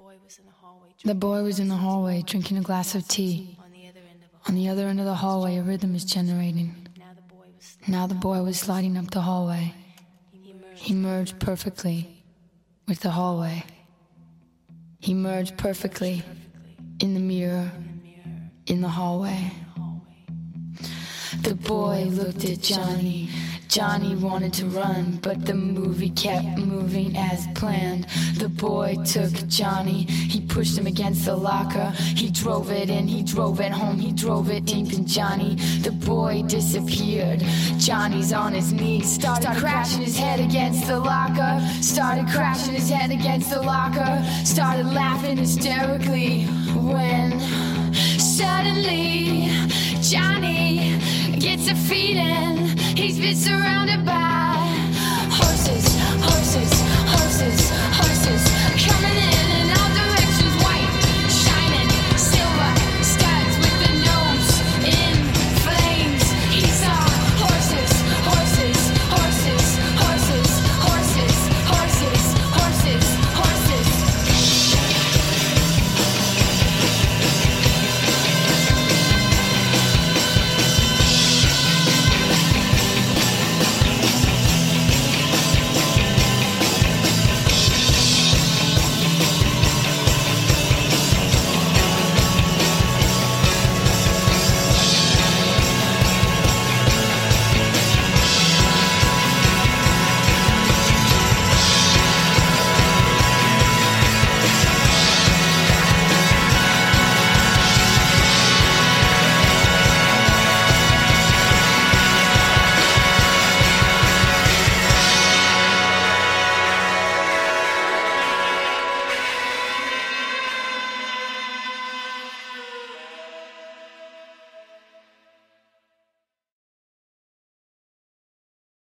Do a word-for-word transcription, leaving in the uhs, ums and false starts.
The boy was in the hallway drinking a glass of tea. On the other end of the hallway, a rhythm is generating. Now the boy was sliding up the hallway. He merged perfectly with the hallway. He merged perfectly in the mirror, in the hallway. The boy looked at Johnny. Johnny wanted to run, but the movie kept moving as planned. The boy took Johnny, he pushed him against the locker. He drove it in, he drove it home, he drove it deep in Johnny. The boy disappeared. Johnny's on his knees, started, started crashing his head against the locker. Started crashing his head against the locker. Started laughing hysterically when suddenly Johnny gets a feeding. He's been surrounded by horses, horses, horses, horses coming in.